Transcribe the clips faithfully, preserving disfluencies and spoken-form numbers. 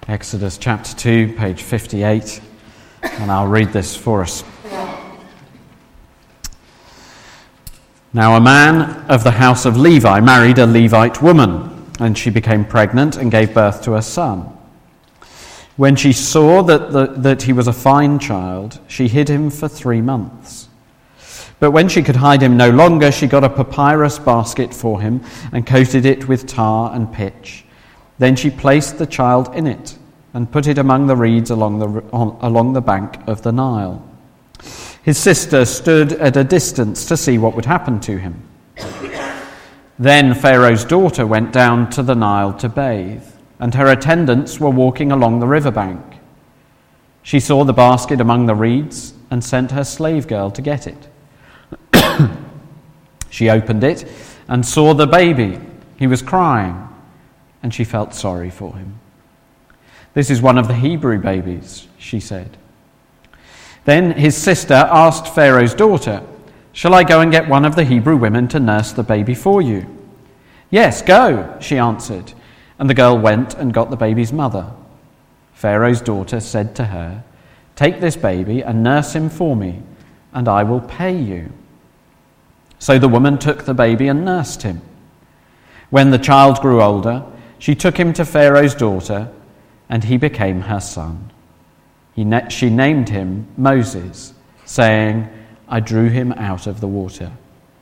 Exodus chapter two, page fifty-eight, and I'll read this for us. Now a man of the house of Levi married a Levite woman, and she became pregnant and gave birth to a son. When she saw that, the, that he was a fine child, she hid him for three months. But when she could hide him no longer, she got a papyrus basket for him and coated it with tar and pitch. Then she placed the child in it and put it among the reeds along the, on, along the bank of the Nile. His sister stood at a distance to see what would happen to him. Then Pharaoh's daughter went down to the Nile to bathe, and her attendants were walking along the riverbank. She saw the basket among the reeds and sent her slave girl to get it. She opened it and saw the baby. He was crying, and she felt sorry for him. "This is one of the Hebrew babies," she said. Then his sister asked Pharaoh's daughter, "Shall I go and get one of the Hebrew women to nurse the baby for you?" "Yes, go," she answered, and the girl went and got the baby's mother. Pharaoh's daughter said to her, "Take this baby and nurse him for me, and I will pay you." So the woman took the baby and nursed him. When the child grew older, she took him to Pharaoh's daughter, and he became her son. He ne- she named him Moses, saying, "I drew him out of the water."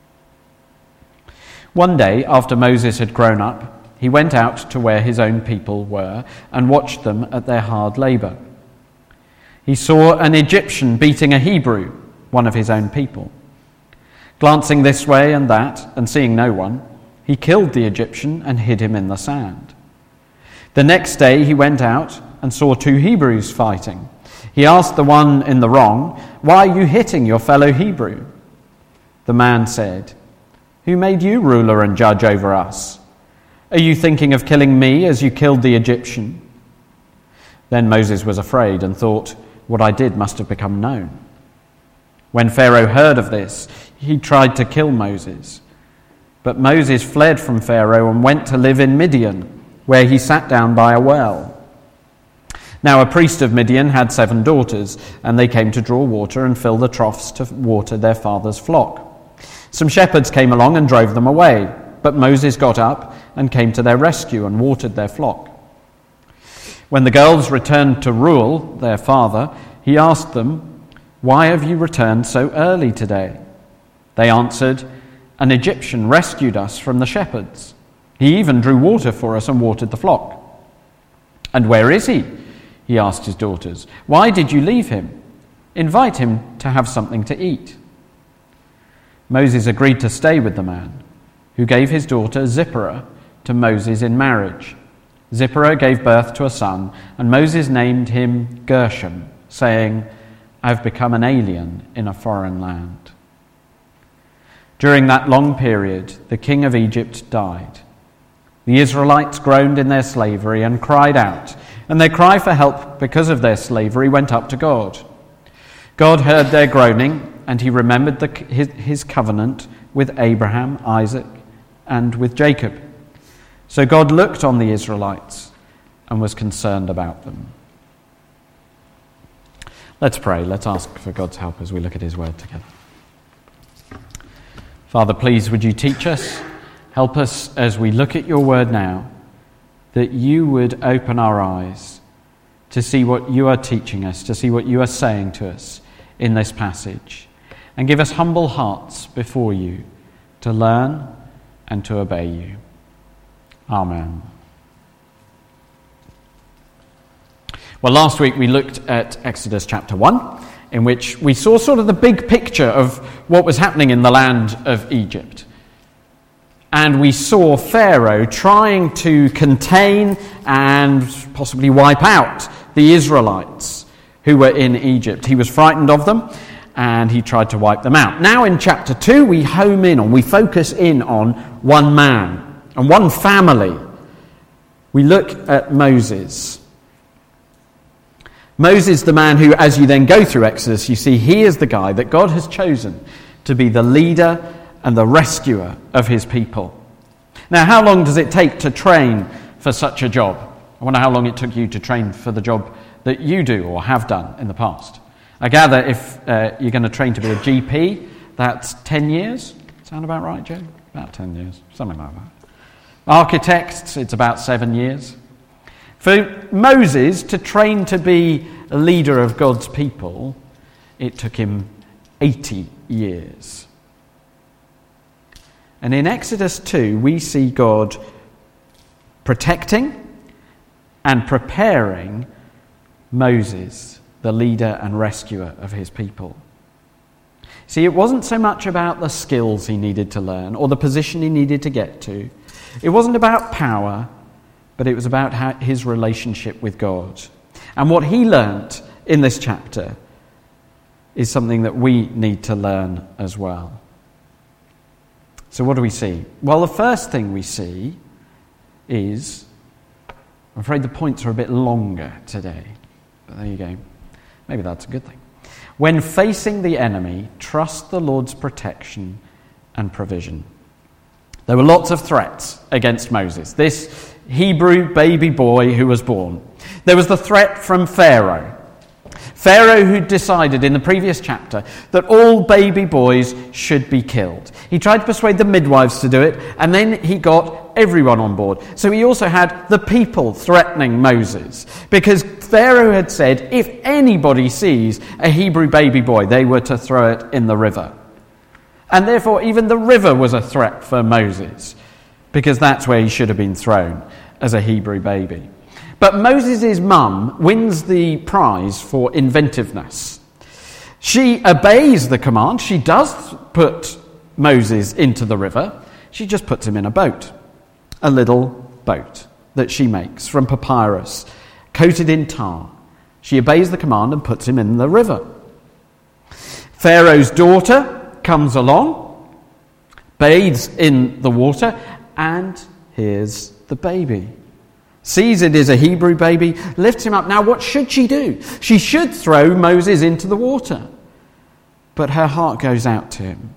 One day, after Moses had grown up, he went out to where his own people were and watched them at their hard labor. He saw an Egyptian beating a Hebrew, one of his own people. Glancing this way and that, and seeing no one, he killed the Egyptian and hid him in the sand. The next day he went out and saw two Hebrews fighting. He asked the one in the wrong, "Why are you hitting your fellow Hebrew?" The man said, "Who made you ruler and judge over us? Are you thinking of killing me as you killed the Egyptian?" Then Moses was afraid and thought, "What I did must have become known." When Pharaoh heard of this, he tried to kill Moses. But Moses fled from Pharaoh and went to live in Midian, where he sat down by a well. Now a priest of Midian had seven daughters, and they came to draw water and fill the troughs to water their father's flock. Some shepherds came along and drove them away, but Moses got up and came to their rescue and watered their flock. When the girls returned to Reuel, their father, he asked them, "Why have you returned so early today?" They answered, "An Egyptian rescued us from the shepherds. He even drew water for us and watered the flock." "And where is he?" he asked his daughters. "Why did you leave him? Invite him to have something to eat." Moses agreed to stay with the man, who gave his daughter Zipporah to Moses in marriage. Zipporah gave birth to a son, and Moses named him Gershom, saying, "I have become an alien in a foreign land." During that long period, the king of Egypt died. The Israelites groaned in their slavery and cried out, and their cry for help because of their slavery went up to God. God heard their groaning, and he remembered the, his, his covenant with Abraham, Isaac, and with Jacob. So God looked on the Israelites and was concerned about them. Let's pray. Let's ask for God's help as we look at his word together. Father, please would you teach us, help us as we look at your word now, that you would open our eyes to see what you are teaching us, to see what you are saying to us in this passage, and give us humble hearts before you to learn and to obey you. Amen. Well, last week we looked at Exodus chapter one, in which we saw sort of the big picture of what was happening in the land of Egypt. And we saw Pharaoh trying to contain and possibly wipe out the Israelites who were in Egypt. He was frightened of them, and he tried to wipe them out. Now in chapter two, we home in on, we focus in on one man and one family. We look at Moses. Moses, the man who, as you then go through Exodus, you see he is the guy that God has chosen to be the leader and the rescuer of his people. Now, how long does it take to train for such a job? I wonder how long it took you to train for the job that you do or have done in the past. I gather if uh, you're going to train to be a G P, that's ten years. Sound about right, Joe? About ten years, something like that. Architects, it's about seven years. For Moses to train to be a leader of God's people, it took him eighty years. And in Exodus two, we see God protecting and preparing Moses, the leader and rescuer of his people. See, it wasn't so much about the skills he needed to learn or the position he needed to get to. It wasn't about power, but it was about how, his relationship with God. And what he learnt in this chapter is something that we need to learn as well. So what do we see? Well, the first thing we see is, I'm afraid the points are a bit longer today, but there you go. Maybe that's a good thing. When facing the enemy, trust the Lord's protection and provision. There were lots of threats against Moses, this Hebrew baby boy who was born. There was the threat from Pharaoh. Pharaoh who decided in the previous chapter that all baby boys should be killed. He tried to persuade the midwives to do it, and then he got everyone on board. So he also had the people threatening Moses, because Pharaoh had said if anybody sees a Hebrew baby boy, they were to throw it in the river. And therefore even the river was a threat for Moses, because that's where he should have been thrown as a Hebrew baby. But Moses' mum wins the prize for inventiveness. She obeys the command. She does put Moses into the river. She just puts him in a boat, a little boat that she makes from papyrus, coated in tar. She obeys the command and puts him in the river. Pharaoh's daughter comes along, bathes in the water, and here's the baby. Sees it is a Hebrew baby, lifts him up. Now what should she do? She should throw Moses into the water. But her heart goes out to him,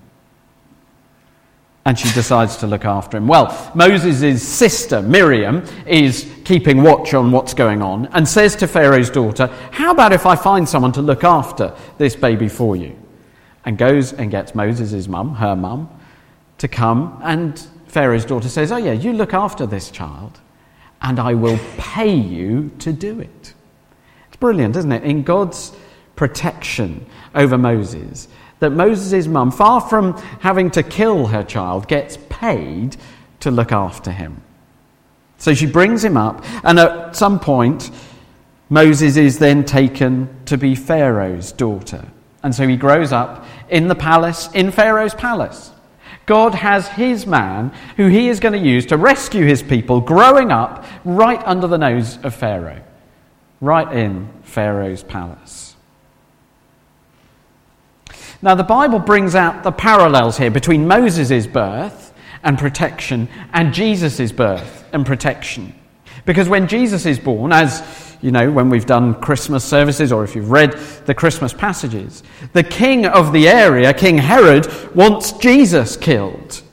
and she decides to look after him. Well, Moses' sister, Miriam, is keeping watch on what's going on and says to Pharaoh's daughter, how about if I find someone to look after this baby for you? And goes and gets Moses' mum, her mum, to come, and Pharaoh's daughter says, oh yeah, you look after this child, and I will pay you to do it. It's brilliant, isn't it? In God's protection over Moses, that Moses' mum, far from having to kill her child, gets paid to look after him. So she brings him up, and at some point, Moses is then taken to be Pharaoh's daughter. And so he grows up in the palace, in Pharaoh's palace. God has his man who he is going to use to rescue his people growing up right under the nose of Pharaoh, right in Pharaoh's palace. Now the Bible brings out the parallels here between Moses' birth and protection and Jesus' birth and protection. Because when Jesus is born, as you know, when we've done Christmas services, or if you've read the Christmas passages, the king of the area, King Herod, wants Jesus killed.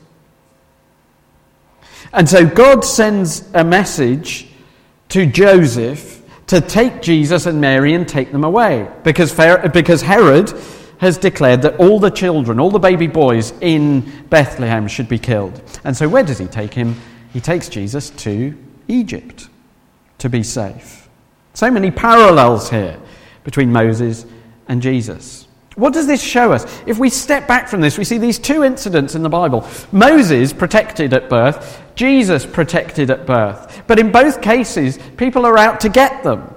And so God sends a message to Joseph to take Jesus and Mary and take them away, because because Herod has declared that all the children, all the baby boys in Bethlehem should be killed. And so where does he take him? He takes Jesus to Egypt to be safe. So many parallels here between Moses and Jesus. What does this show us? If we step back from this, we see these two incidents in the Bible. Moses protected at birth, Jesus protected at birth. But in both cases, people are out to get them.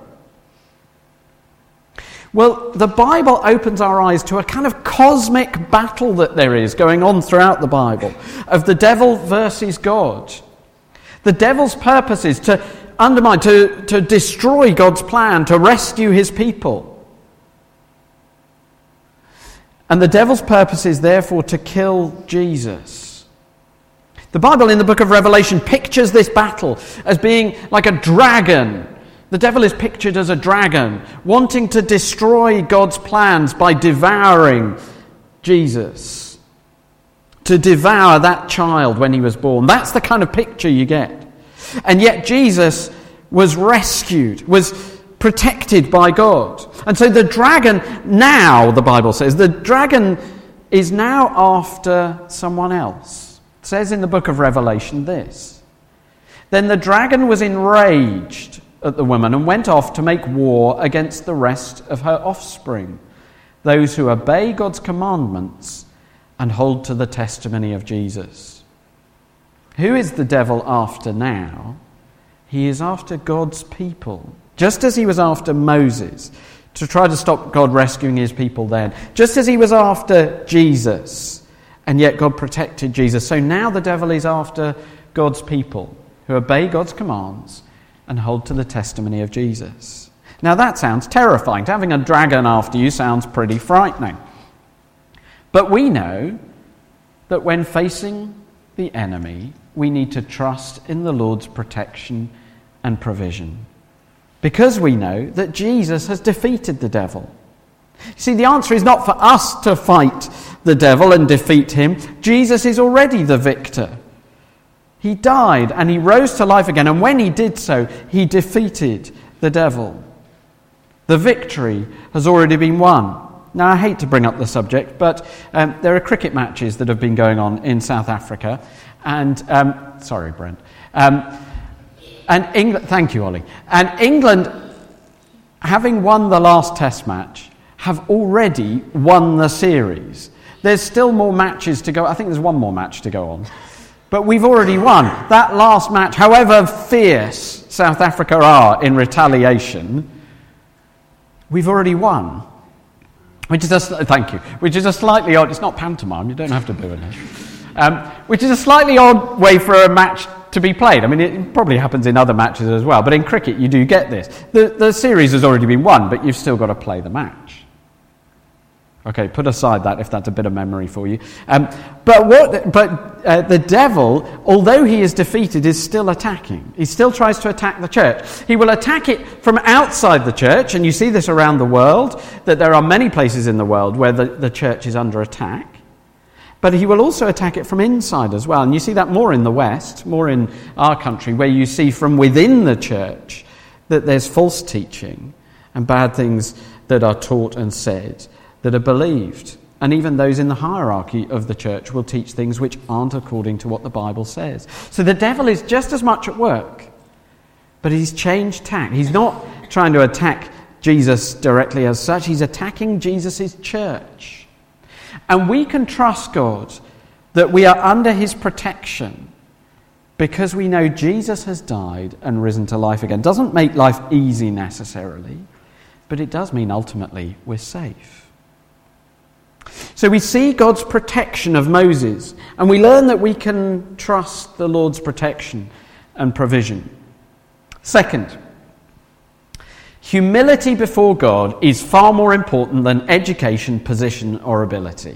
Well, the Bible opens our eyes to a kind of cosmic battle that there is going on throughout the Bible, of the devil versus God. The devil's purpose is to undermine, to, to destroy God's plan, to rescue his people. And the devil's purpose is therefore to kill Jesus. The Bible in the book of Revelation pictures this battle as being like a dragon. The devil is pictured as a dragon, wanting to destroy God's plans by devouring Jesus. To devour that child when he was born. That's the kind of picture you get. And yet Jesus was rescued, was protected by God. And so the dragon now, the Bible says, the dragon is now after someone else. It says in the book of Revelation this: "Then the dragon was enraged at the woman and went off to make war against the rest of her offspring, those who obey God's commandments and hold to the testimony of Jesus." Who is the devil after now? He is after God's people. Just as he was after Moses to try to stop God rescuing his people then. Just as he was after Jesus, and yet God protected Jesus. So now the devil is after God's people who obey God's commands and hold to the testimony of Jesus. Now that sounds terrifying. Having a dragon after you sounds pretty frightening. But we know that when facing the enemy, we need to trust in the Lord's protection and provision, because we know that Jesus has defeated the devil. You see, the answer is not for us to fight the devil and defeat him. Jesus is already the victor. He died and he rose to life again, and when he did so, he defeated the devil. The victory has already been won. Now, I hate to bring up the subject, but um, there are cricket matches that have been going on in South Africa, and um, sorry, Brent. Um, and England, thank you, Ollie. And England, having won the last Test match, have already won the series. There's still more matches to go. I think there's one more match to go on. But we've already won. That last match, however fierce South Africa are in retaliation, we've already won. Which is a, thank you. Which is a slightly odd, it's not pantomime, you don't have to do it. Um, which is a slightly odd way for a match to be played. I mean, it probably happens in other matches as well, but in cricket you do get this. The, the series has already been won, but you've still got to play the match. Okay, put aside that if that's a bit of memory for you. Um, but what? But uh, the devil, although he is defeated, is still attacking. He still tries to attack the church. He will attack it from outside the church, and you see this around the world, that there are many places in the world where the, the church is under attack. But he will also attack it from inside as well. And you see that more in the West, more in our country, where you see from within the church that there's false teaching and bad things that are taught and said that are believed. And even those in the hierarchy of the church will teach things which aren't according to what the Bible says. So the devil is just as much at work, but he's changed tack. He's not trying to attack Jesus directly as such. He's attacking Jesus' church. And we can trust God that we are under his protection because we know Jesus has died and risen to life again. Doesn't make life easy necessarily, but it does mean ultimately we're safe. So we see God's protection of Moses, and we learn that we can trust the Lord's protection and provision. Second, humility before God is far more important than education, position, or ability.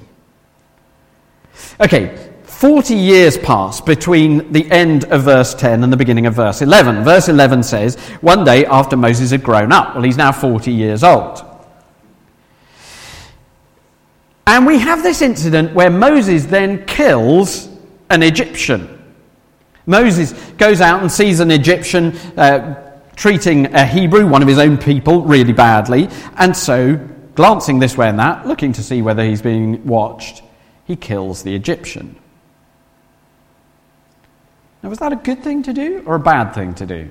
Okay, forty years pass between the end of verse ten and the beginning of verse eleven. Verse eleven says, one day after Moses had grown up. Well, he's now forty years old. And we have this incident where Moses then kills an Egyptian. Moses goes out and sees an Egyptian uh, treating a Hebrew, one of his own people, really badly. And so, glancing this way and that, looking to see whether he's being watched, he kills the Egyptian. Now, was that a good thing to do or a bad thing to do?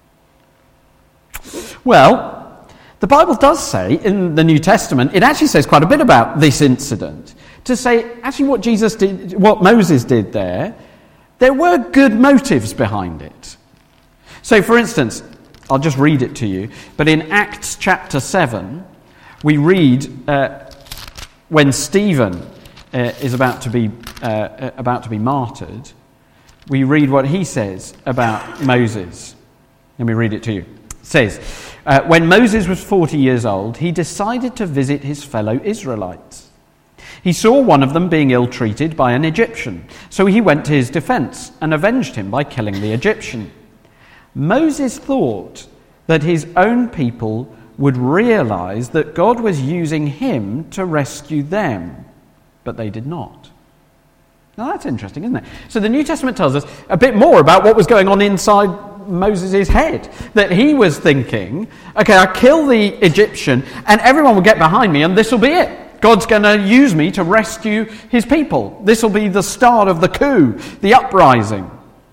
Well, the Bible does say in the New Testament, it actually says quite a bit about this incident. To say, actually what Jesus did, what Moses did there, there were good motives behind it. So, for instance, I'll just read it to you, but in Acts chapter seven, we read uh, when Stephen uh, is about to be uh, about to be martyred, we read what he says about Moses. Let me read it to you. It says, uh, when Moses was forty years old, he decided to visit his fellow Israelites. He saw one of them being ill-treated by an Egyptian, so he went to his defense and avenged him by killing the Egyptian. Moses thought that his own people would realize that God was using him to rescue them, but they did not. Now that's interesting, isn't it? So the New Testament tells us a bit more about what was going on inside Moses' head. That he was thinking, okay, I kill the Egyptian and everyone will get behind me and this will be it. God's going to use me to rescue his people. This will be the start of the coup, the uprising.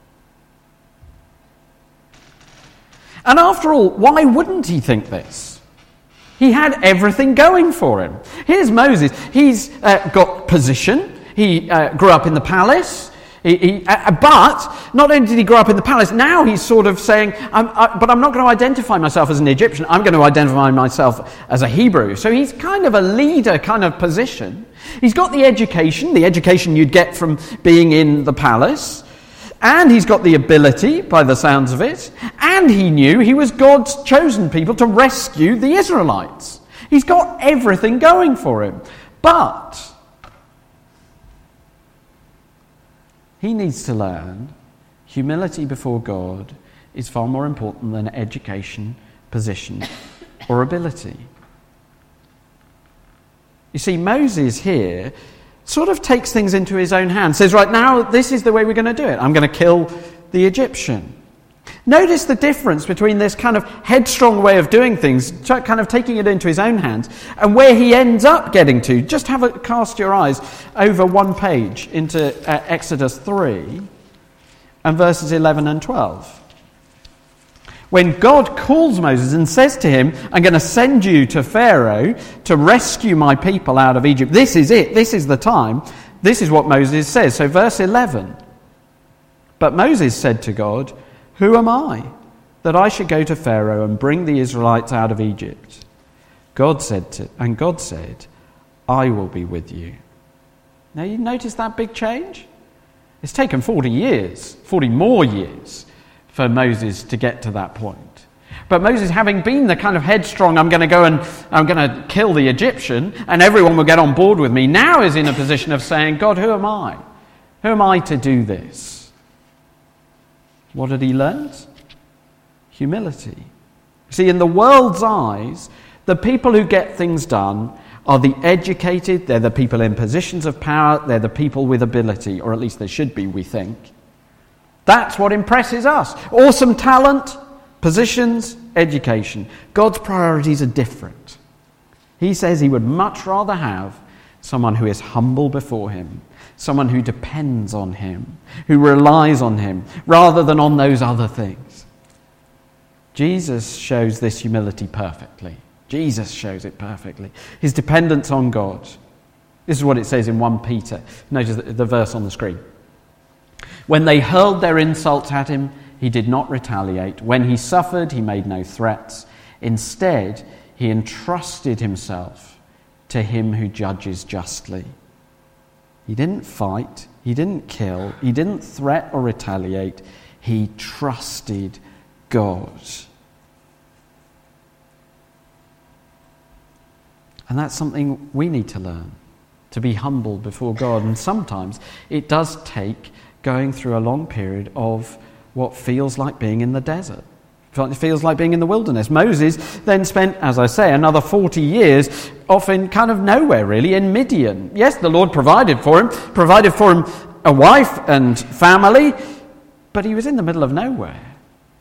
And after all, why wouldn't he think this? He had everything going for him. Here's Moses. He's uh, got position. He uh, grew up in the palace. He, he, uh, but not only did he grow up in the palace, now he's sort of saying, I'm, I, but I'm not going to identify myself as an Egyptian. I'm going to identify myself as a Hebrew. So he's kind of a leader kind of position. He's got the education, the education you'd get from being in the palace. And he's got the ability, by the sounds of it, and he knew he was God's chosen people to rescue the Israelites. He's got everything going for him. But he needs to learn humility before God is far more important than education, position, or ability. You see, Moses here sort of takes things into his own hands, says, right now, this is the way we're going to do it. I'm going to kill the Egyptian. Notice the difference between this kind of headstrong way of doing things, kind of taking it into his own hands, and where he ends up getting to. Just have a cast your eyes over one page into uh, Exodus three and verses eleven and twelve. When God calls Moses and says to him, I'm going to send you to Pharaoh to rescue my people out of Egypt. This is it. This is the time. This is what Moses says. So verse eleven. But Moses said to God, who am I that I should go to Pharaoh and bring the Israelites out of Egypt? God said to, and God said, I will be with you. Now you notice that big change? It's taken forty years, forty more years for Moses to get to that point. But Moses, having been the kind of headstrong, I'm going to go and I'm going to kill the Egyptian and everyone will get on board with me, now is in a position of saying, God, who am I? Who am I to do this? What had he learned? Humility. See, in the world's eyes, the people who get things done are the educated, they're the people in positions of power, they're the people with ability, or at least they should be, we think. That's what impresses us. Awesome talent, positions, education. God's priorities are different. He says he would much rather have someone who is humble before him, someone who depends on him, who relies on him, rather than on those other things. Jesus shows this humility perfectly. Jesus shows it perfectly. His dependence on God. This is what it says in First Peter. Notice the verse on the screen. When they hurled their insults at him, he did not retaliate. When he suffered, he made no threats. Instead, he entrusted himself to him who judges justly. He didn't fight, he didn't kill, he didn't threat or retaliate. He trusted God. And that's something we need to learn, to be humble before God. And sometimes it does take going through a long period of what feels like being in the desert. It feels like being in the wilderness. Moses then spent, as I say, another forty years off in kind of nowhere, really, in Midian. Yes, the Lord provided for him, provided for him a wife and family, but he was in the middle of nowhere.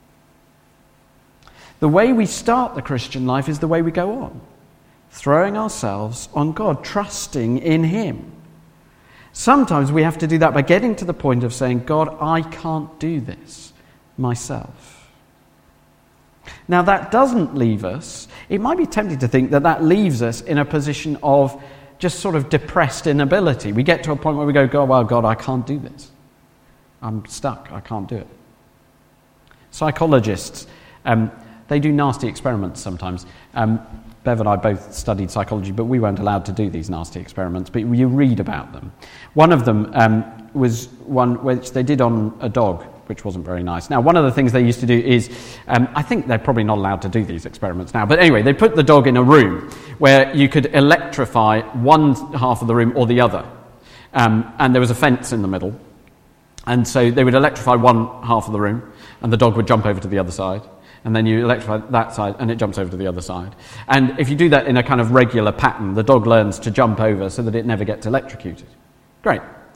The way we start the Christian life is the way we go on, throwing ourselves on God, trusting in him. Sometimes we have to do that by getting to the point of saying, God, I can't do this myself. Now, that doesn't leave us, it might be tempting to think that that leaves us in a position of just sort of depressed inability. We get to a point where we go, God, well, God, I can't do this. I'm stuck, I can't do it. Psychologists, um, they do nasty experiments sometimes. Um, Bev and I both studied psychology, but we weren't allowed to do these nasty experiments, but you read about them. One of them um, was one which they did on a dog, which wasn't very nice. Now, one of the things they used to do is, um, I think they're probably not allowed to do these experiments now, but anyway, they put the dog in a room where you could electrify one half of the room or the other, um, and there was a fence in the middle, and so they would electrify one half of the room, and the dog would jump over to the other side. And then you electrify that side, and it jumps over to the other side. And if you do that in a kind of regular pattern, the dog learns to jump over so that it never gets electrocuted. Great.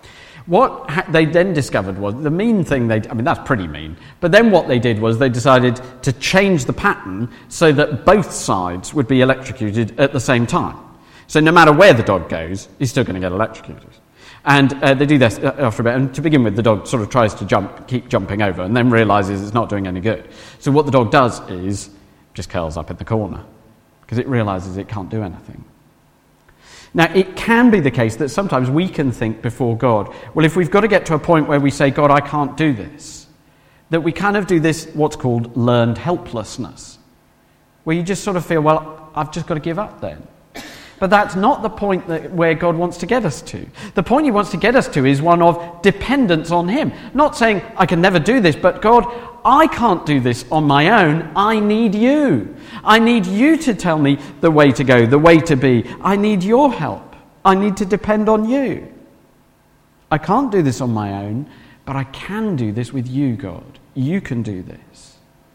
What ha- they then discovered was the mean thing they, I mean, that's pretty mean, but then what they did was they decided to change the pattern so that both sides would be electrocuted at the same time. So no matter where the dog goes, he's still going to get electrocuted. And uh, they do this after a bit, and to begin with, the dog sort of tries to jump, keep jumping over, and then realises it's not doing any good. So what the dog does is just curls up in the corner, because it realises it can't do anything. Now, it can be the case that sometimes we can think before God, well, if we've got to get to a point where we say, God, I can't do this, that we kind of do this, what's called learned helplessness, where you just sort of feel, well, I've just got to give up then. But that's not the point that, where God wants to get us to. The point he wants to get us to is one of dependence on him. Not saying, I can never do this, but God, I can't do this on my own. I need you. I need you to tell me the way to go, the way to be. I need your help. I need to depend on you. I can't do this on my own, but I can do this with you, God. You can do this.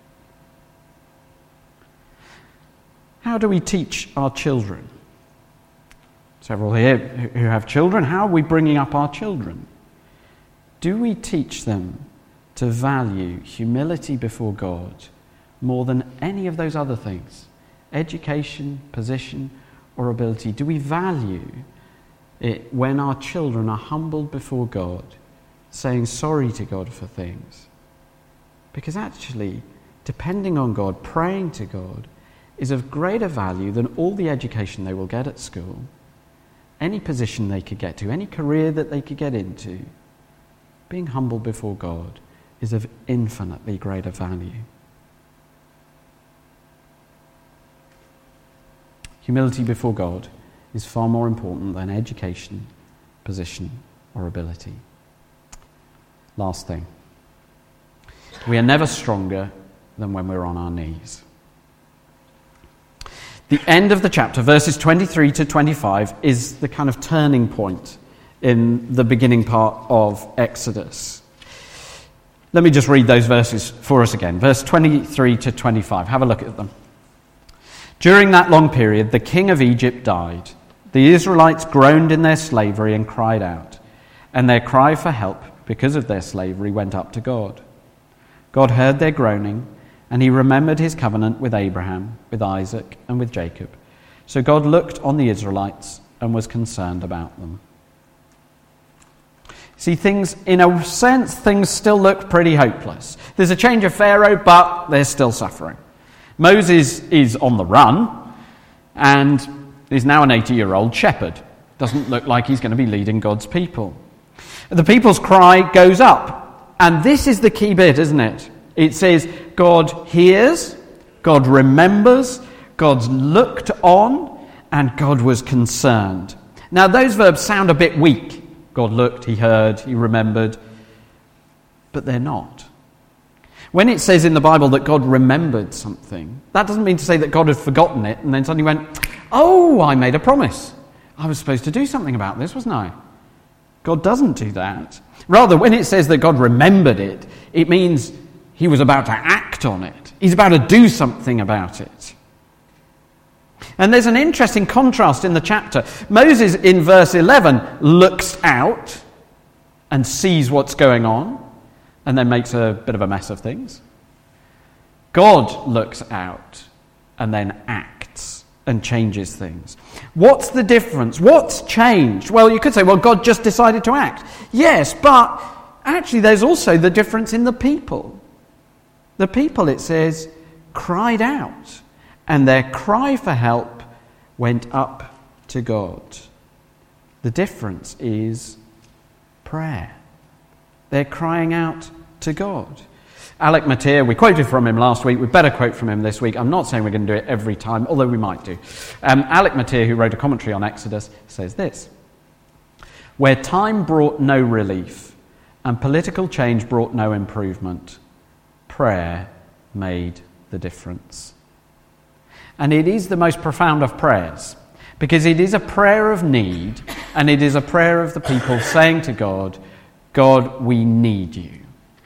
How do we teach our children? Several here who have children. How are we bringing up our children? Do we teach them to value humility before God more than any of those other things? Education, position, or ability. Do we value it when our children are humbled before God, saying sorry to God for things? Because actually, depending on God, praying to God, is of greater value than all the education they will get at school, any position they could get to, any career that they could get into. Being humble before God is of infinitely greater value. Humility before God is far more important than education, position, or ability. Last thing. We are never stronger than when we're on our knees. The end of the chapter, verses twenty-three to twenty-five, is the kind of turning point in the beginning part of Exodus. Let me just read those verses for us again. Verse twenty-three to twenty-five. Have a look at them. During that long period, the king of Egypt died. The Israelites groaned in their slavery and cried out, and their cry for help because of their slavery went up to God. God heard their groaning, and he remembered his covenant with Abraham, with Isaac, and with Jacob. So God looked on the Israelites and was concerned about them. See, things, in a sense, things still look pretty hopeless. There's a change of Pharaoh, but they're still suffering. Moses is on the run, and is now an eighty-year-old shepherd. Doesn't look like he's going to be leading God's people. The people's cry goes up, and this is the key bit, isn't it? It says, God hears, God remembers, God's looked on, and God was concerned. Now, those verbs sound a bit weak. God looked, he heard, he remembered, but they're not. When it says in the Bible that God remembered something, that doesn't mean to say that God had forgotten it and then suddenly went, oh, I made a promise. I was supposed to do something about this, wasn't I? God doesn't do that. Rather, when it says that God remembered it, it means he was about to act on it. He's about to do something about it. And there's an interesting contrast in the chapter. Moses, in verse eleven, looks out and sees what's going on and then makes a bit of a mess of things. God looks out and then acts and changes things. What's the difference? What's changed? Well, you could say, well, God just decided to act. Yes, but actually there's also the difference in the people. The people, it says, cried out, and their cry for help went up to God. The difference is prayer. They're crying out to God. Alec Motyer, we quoted from him last week. We better quote from him this week. I'm not saying we're going to do it every time, although we might do. Um, Alec Motyer, who wrote a commentary on Exodus, says this: where time brought no relief and political change brought no improvement, prayer made the difference. And it is the most profound of prayers, because it is a prayer of need, and it is a prayer of the people saying to God, God, we need you.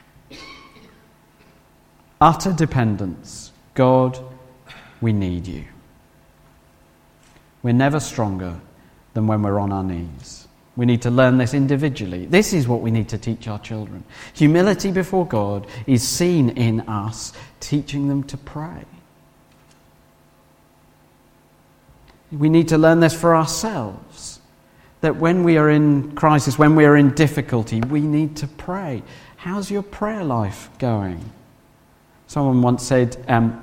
Utter dependence. God, we need you. We're never stronger than when we're on our knees. We need to learn this individually. This is what we need to teach our children. Humility before God is seen in us teaching them to pray. We need to learn this for ourselves, that when we are in crisis, when we are in difficulty, we need to pray. How's your prayer life going? Someone once said, um,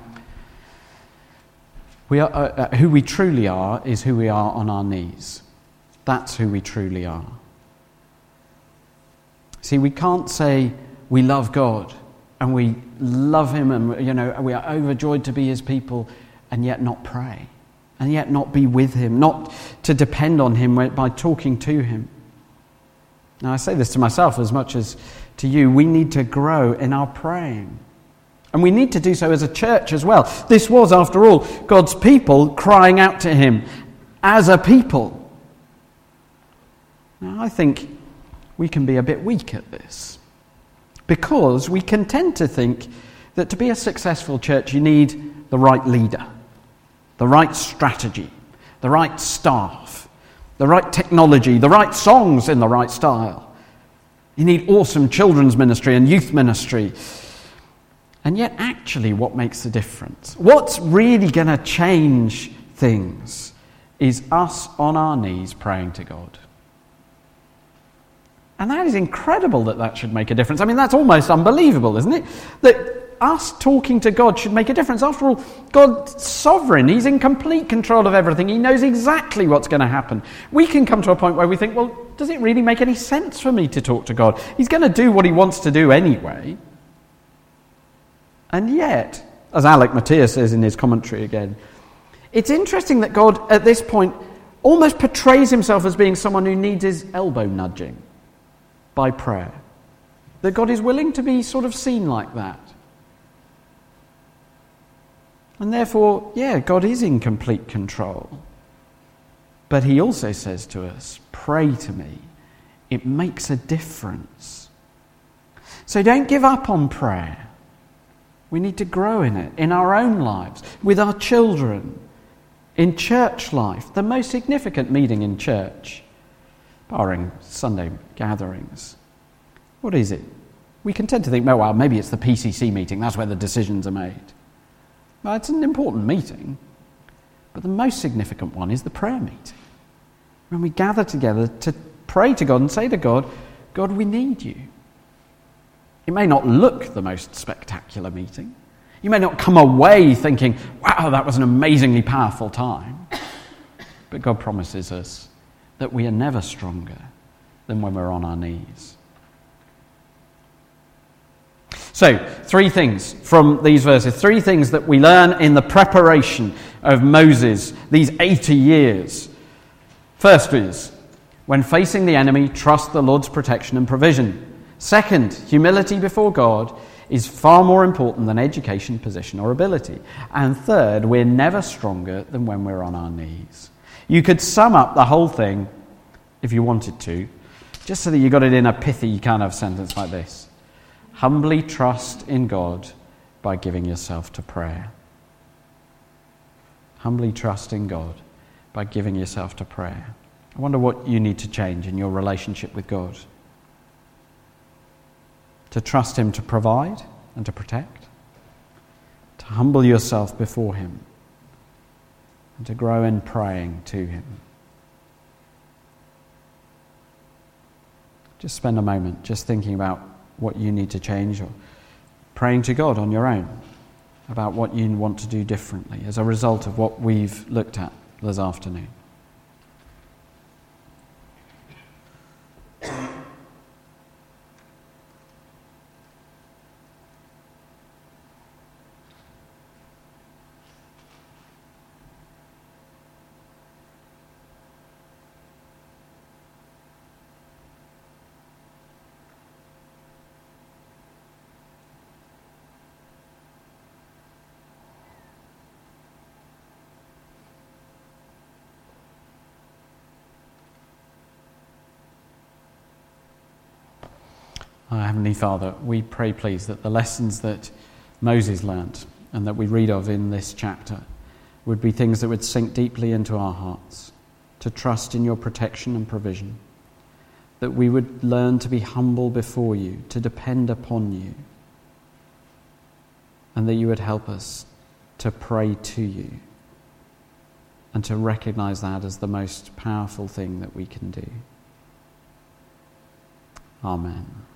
we are, uh, who we truly are is who we are on our knees. That's who we truly are. See, we can't say we love God and we love him and, you know, we are overjoyed to be his people and yet not pray, and yet not be with him, not to depend on him by talking to him. Now, I say this to myself as much as to you. We need to grow in our praying. And we need to do so as a church as well. This was, after all, God's people crying out to him as a people. Now, I think we can be a bit weak at this, because we can tend to think that to be a successful church you need the right leader, the right strategy, the right staff, the right technology, the right songs in the right style. You need awesome children's ministry and youth ministry. And yet actually what makes the difference, what's really going to change things, is us on our knees praying to God. And that is incredible that that should make a difference. I mean, that's almost unbelievable, isn't it? That us talking to God should make a difference. After all, God's sovereign. He's in complete control of everything. He knows exactly what's going to happen. We can come to a point where we think, well, does it really make any sense for me to talk to God? He's going to do what he wants to do anyway. And yet, as Alec Matthias says in his commentary again, it's interesting that God, at this point, almost portrays himself as being someone who needs his elbow nudging by prayer. That God is willing to be sort of seen like that. And therefore, yeah, God is in complete control. But he also says to us, pray to me. It makes a difference. So don't give up on prayer. We need to grow in it, in our own lives, with our children, in church life. The most significant meeting in church, barring Sunday gatherings. What is it? We can tend to think, oh, well, maybe it's the P C C meeting. That's where the decisions are made. Well, it's an important meeting. But the most significant one is the prayer meeting. When we gather together to pray to God and say to God, God, we need you. It may not look the most spectacular meeting. You may not come away thinking, wow, that was an amazingly powerful time. But God promises us that we are never stronger than when we're on our knees. So, three things from these verses, three things that we learn in the preparation of Moses, these eighty years. First is, when facing the enemy, trust the Lord's protection and provision. Second, humility before God is far more important than education, position, or ability. And third, we're never stronger than when we're on our knees. You could sum up the whole thing, if you wanted to, just so that you got it in a pithy kind of sentence like this. Humbly trust in God by giving yourself to prayer. Humbly trust in God by giving yourself to prayer. I wonder what you need to change in your relationship with God. To trust him to provide and to protect. To humble yourself before him. And to grow in praying to him. Just spend a moment just thinking about what you need to change, or praying to God on your own about what you want to do differently as a result of what we've looked at this afternoon. Our Heavenly Father, we pray, please, that the lessons that Moses learnt and that we read of in this chapter would be things that would sink deeply into our hearts, to trust in your protection and provision, that we would learn to be humble before you, to depend upon you, and that you would help us to pray to you and to recognize that as the most powerful thing that we can do. Amen.